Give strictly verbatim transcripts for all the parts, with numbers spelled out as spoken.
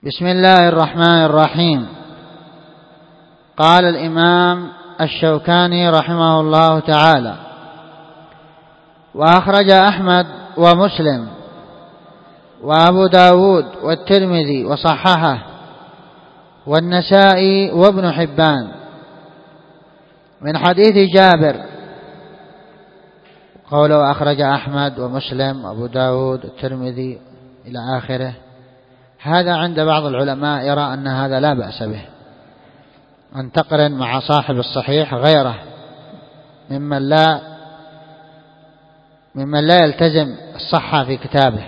بسم الله الرحمن الرحيم. قال الإمام الشوكاني رحمه الله تعالى: وأخرج أحمد ومسلم وأبو داود والترمذي وصححه والنسائي وابن حبان من حديث جابر. قوله أخرج أحمد ومسلم وأبو داود والترمذي إلى آخره، هذا عند بعض العلماء يرى أن هذا لا بأس به، أن تقرن مع صاحب الصحيح غيره ممن لا ممن لا يلتزم الصحة في كتابه.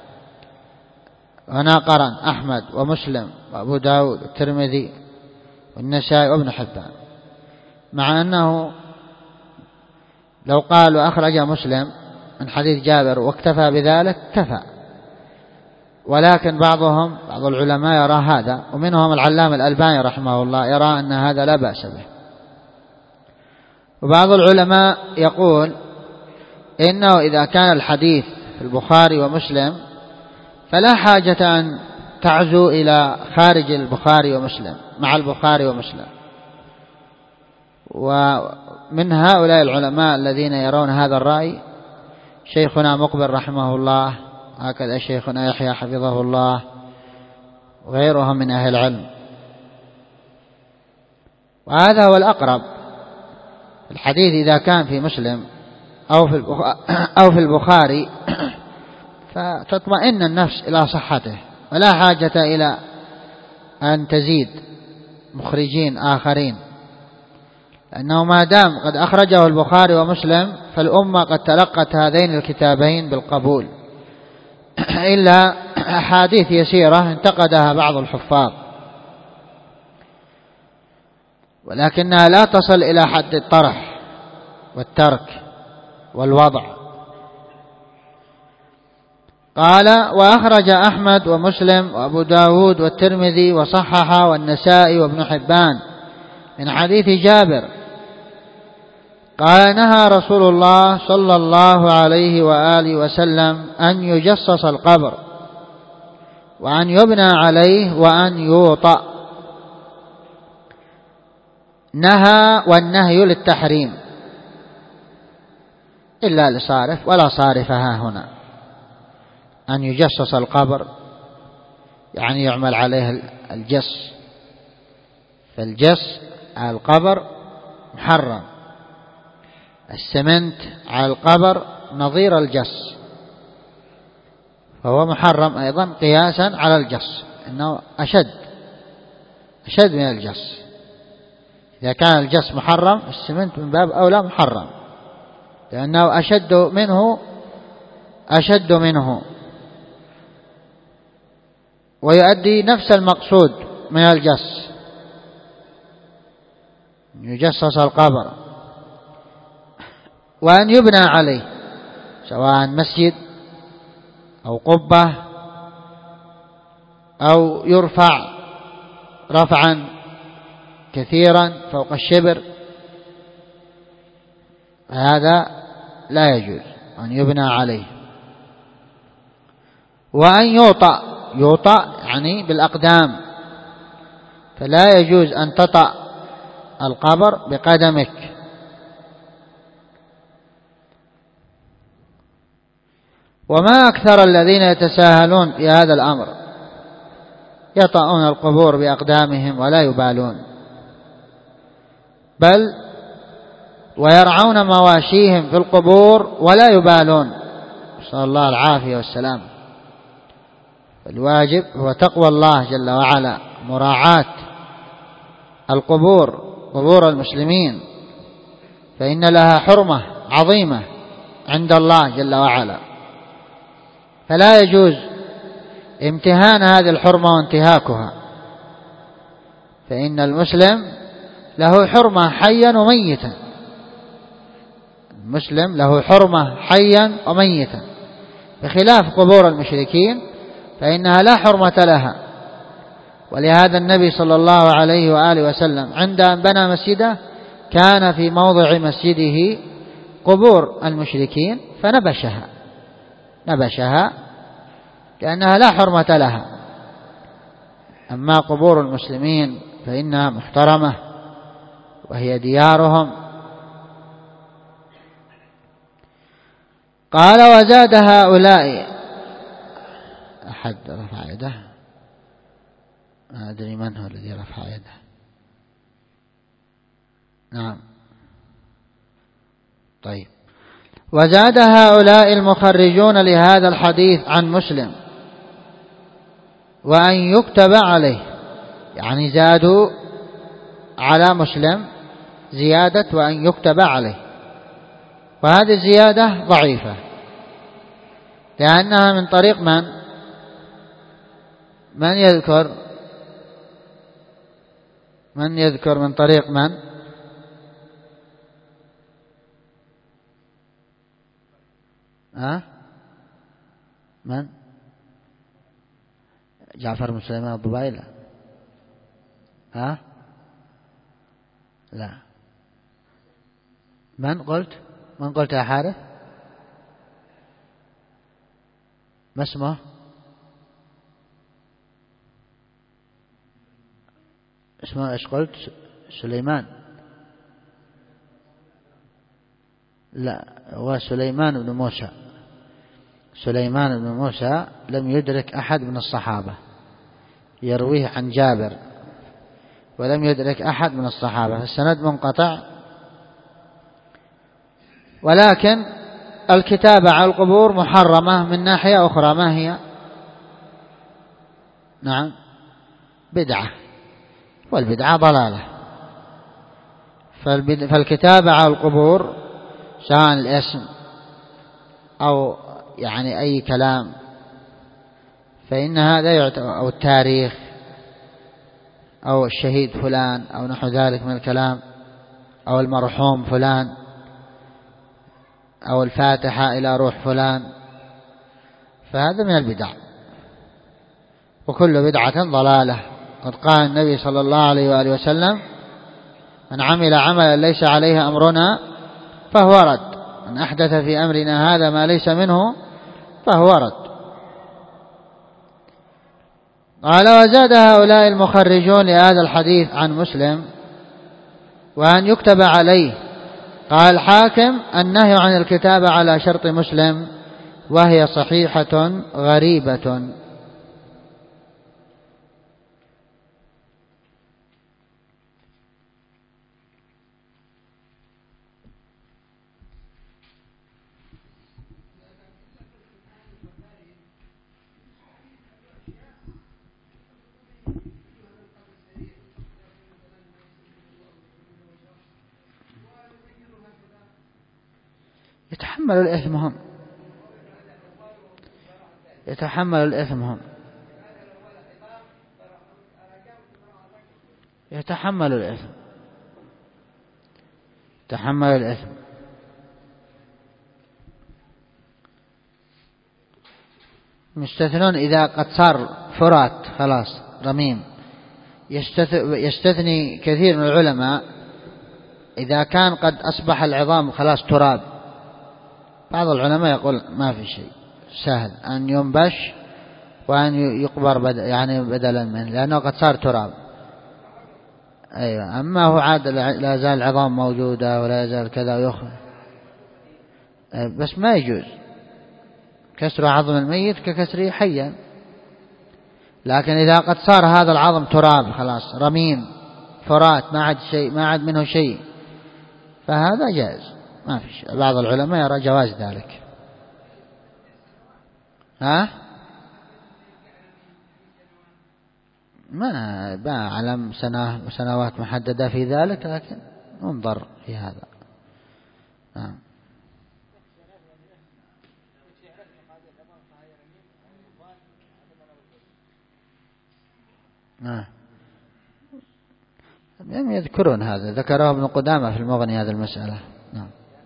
هنا قرن أحمد ومسلم وأبو داود والترمذي والنسائي وابن حبان، مع أنه لو قالوا أخرج مسلم من حديث جابر واكتفى بذلك كفى، ولكن بعضهم بعض العلماء يرى هذا، ومنهم العلامة الألباني رحمه الله يرى أن هذا لا بأس به. وبعض العلماء يقول إنه إذا كان الحديث في البخاري ومسلم فلا حاجة أن تعزو إلى خارج البخاري ومسلم مع البخاري ومسلم. ومن هؤلاء العلماء الذين يرون هذا الرأي شيخنا مقبل رحمه الله، هكذا شيخنا يحيى حفظه الله، وغيرهم من أهل العلم. وهذا هو الأقرب. الحديث إذا كان في مسلم أو في أو في البخاري فتطمئن النفس إلى صحته، ولا حاجة إلى أن تزيد مخرجين آخرين، لأنه ما دام قد أخرجه البخاري ومسلم فالأمة قد تلقت هذين الكتابين بالقبول، إلا أحاديث يسيرة انتقدها بعض الحفاظ، ولكنها لا تصل إلى حد الطرح والترك والوضع. قال: وأخرج أحمد ومسلم وأبو داود والترمذي وصححه والنسائي وابن حبان من حديث جابر قال: نهى رسول الله صلى الله عليه وآله وسلم أن يجصص القبر وأن يبنى عليه وأن يوطأ. نهى، والنهي للتحريم إلا لصارف، ولا صارفها هنا. أن يجصص القبر يعني يعمل عليه الجص، فالجص على القبر محرم، السمنت على القبر نظير الجص، فهو محرم أيضا قياسا على الجص، إنه أشد أشد من الجص. إذا كان الجص محرم السمنت من باب أولى محرم، لأنه أشد منه أشد منه ويؤدي نفس المقصود من الجص، يجصص القبر. وأن يبنى عليه، سواء مسجد أو قبة أو يرفع رفعا كثيرا فوق الشبر، هذا لا يجوز أن يبنى عليه. وأن يوطأ، يوطأ يعني بالأقدام، فلا يجوز أن تطأ القبر بقدمك. وما أكثر الذين يتساهلون في هذا الأمر، يطأون القبور بأقدامهم ولا يبالون، بل ويرعون مواشيهم في القبور ولا يبالون، نسأل الله العافية والسلام. الواجب هو تقوى الله جل وعلا، مراعاة القبور، قبور المسلمين، فإن لها حرمة عظيمة عند الله جل وعلا، فلا يجوز امتهان هذه الحرمة وانتهاكها، فإن المسلم له حرمة حيا وميتا، المسلم له حرمة حيا وميتا، بخلاف قبور المشركين فإنها لا حرمة لها. ولهذا النبي صلى الله عليه وآله وسلم عند أن بنى مسجده كان في موضع مسجده قبور المشركين فنبشها نبشها لأنها لا حرمة لها، أما قبور المسلمين فإنها محترمة وهي ديارهم. قال وزاد هؤلاء أحد رفع يده، ما أدري من هو الذي رفع يده. نعم طيب. وزاد هؤلاء المخرجون لهذا الحديث عن مسلم وأن يكتب عليه، يعني زادوا على مسلم زيادة وأن يكتب عليه، وهذه الزيادة ضعيفة لأنها من طريق من من يذكر من يذكر من طريق من ها من جعفر بن سليمان الضبيعي؟ لا ها لا. من قلت من قلت يا حارث؟ ما اسمه؟ اسمه ايش قلت؟ سليمان؟ لا، هو سليمان بن موسى. سليمان بن موسى لم يدرك أحد من الصحابة، يرويه عن جابر ولم يدرك أحد من الصحابة، السند منقطع. ولكن الكتابة على القبور محرمة من ناحية أخرى، ما هي؟ نعم بدعة، والبدعة ضلالة. فالكتابة على القبور سواء الاسم أو يعني أي كلام فإن هذا يعتبر، أو التاريخ أو الشهيد فلان أو نحو ذلك من الكلام، أو المرحوم فلان، أو الفاتحة إلى روح فلان، فهذا من البدع، وكل بدعة ضلالة. قد قال النبي صلى الله عليه وآله وسلم: من عمل عملا ليس عليه أمرنا فهو رد، من أحدث في أمرنا هذا ما ليس منه فهو رد. قال وزاد هؤلاء المخرجون لهذا الحديث عن مسلم وأن يكتب عليه. قال الحاكم: النهي عن الكتابة على شرط مسلم وهي صحيحة غريبة. يتحمل الإثم هم يتحمل الإثم هم يتحمل الإثم يتحمل الإثم مستثنون إذا قد صار فرات خلاص رميم. يستثني كثير من العلماء إذا كان قد أصبح العظام خلاص تراب. بعض العلماء يقول ما في شيء، سهل أن ينبش وأن يقبر بدل يعني بدلا منه، لأنه قد صار تراب. أيوة. أما هو عاد لا زال العظام موجودة ولا يزال كذا ويخرج، بس ما يجوز كسر عظم الميت ككسره حيا. لكن إذا قد صار هذا العظم تراب خلاص رميم فرات ما عاد شيء ما عاد منه شيء فهذا جائز، ما في شيء. بعض العلماء يرى جواز ذلك. ها ما ما علم سنة وسنوات محددة في ذلك، لكن انظر في هذا. نعم. نعم لم يذكرون هذا، ذكره ابن قدامة في المغني هذه المسألة. نعم.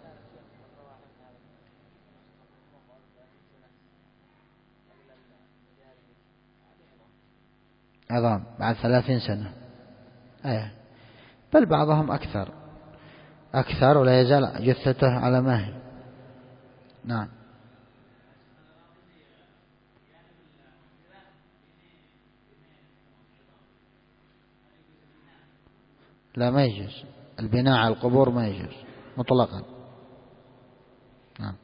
عظام بعد ثلاثين سنة، أيه. بل بعضهم أكثر أكثر ولا يزال جثته على ما هي. نعم. لا ما يجوز البناء على القبور، ما يجوز مطلقا. نعم.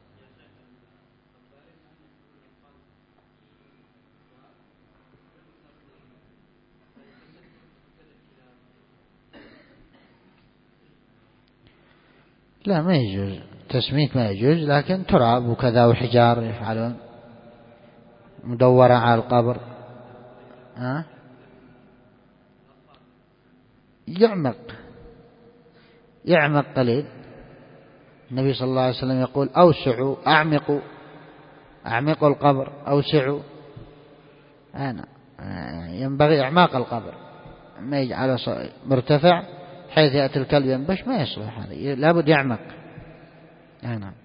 لا ما يجوز تسميت، ما يجوز، لكن تراب وكذا وحجار يفعلون مدورة على القبر. ها؟ يعمق يعمق قليل. النبي صلى الله عليه وسلم يقول أوسعوا أعمقوا أعمقوا القبر أوسعوا. أنا ينبغي إعماق القبر، ما يجعله مرتفع حيث يأتي الكلب ينبش، ما يصلح هذا، لابد يعمق. أنا